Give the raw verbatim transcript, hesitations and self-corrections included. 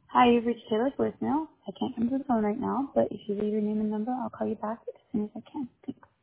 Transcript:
Hi, you've reached Taylor's voicemail. I can't come to the phone right now, but if you leave your name and number, I'll call you back as soon as I can. Thanks.